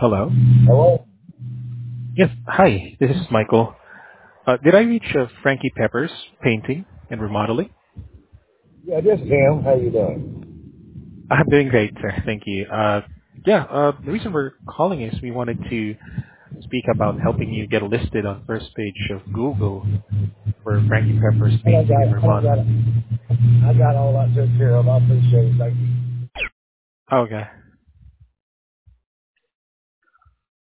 Hello. Hello? Yes. Hi, this is Michael. Did I reach Frankie Peppers Painting and Remodeling? Yeah, this is him. How you doing? I'm doing great, sir. Thank you. The reason we're calling is we wanted to speak about helping you get listed on first page of Google for Frankie Peppers I don't Painting got and it. I don't got Remodeling. it. I got all that took care of. I appreciate it. Thank you. Okay.